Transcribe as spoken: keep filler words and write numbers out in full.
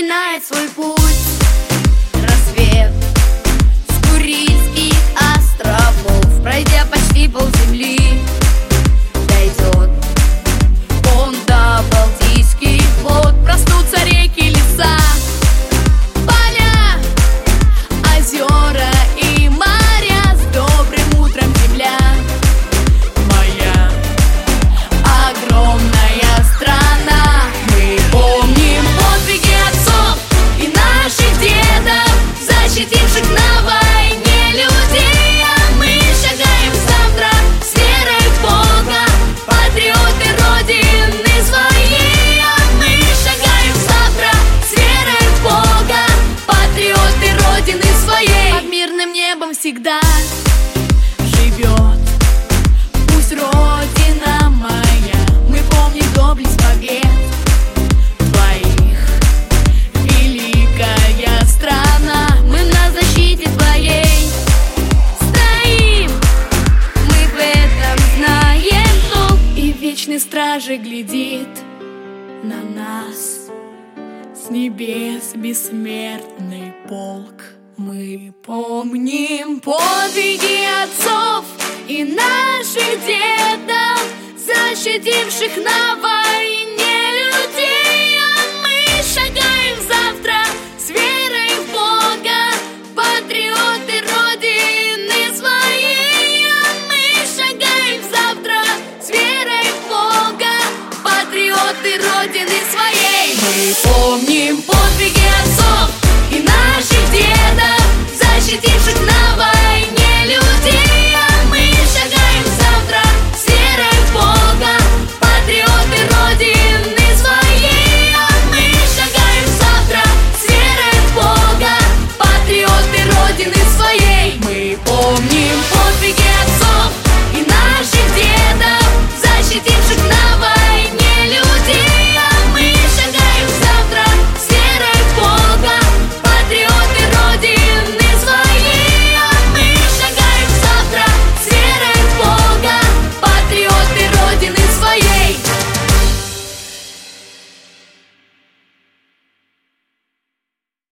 начинает свой путь рассвет с Курильских островов, пройдя почти полземли, дойдет он до Балтийских вод. Проснутся реки, леса, поля, озера и моря. С добрым утром, земля моя, огромная страна. Мы помним подвиги отцов и наших дедов, защитивших на войне людей. А мы шагаем завтра с верой в Бога, патриоты Родины своей. А мы шагаем завтра с верой в Бога, патриоты Родины своей. Под мирным небом всегда живет пусть Родина моя. Мы помним доблесть побед твоих, великая страна. Мы на защите твоей стоим, мы в этом знаем толк. И вечный стражей глядит на нас с небес бессмертный полк. Мы помним подвиги отцов и наших дедов, защитивших на войне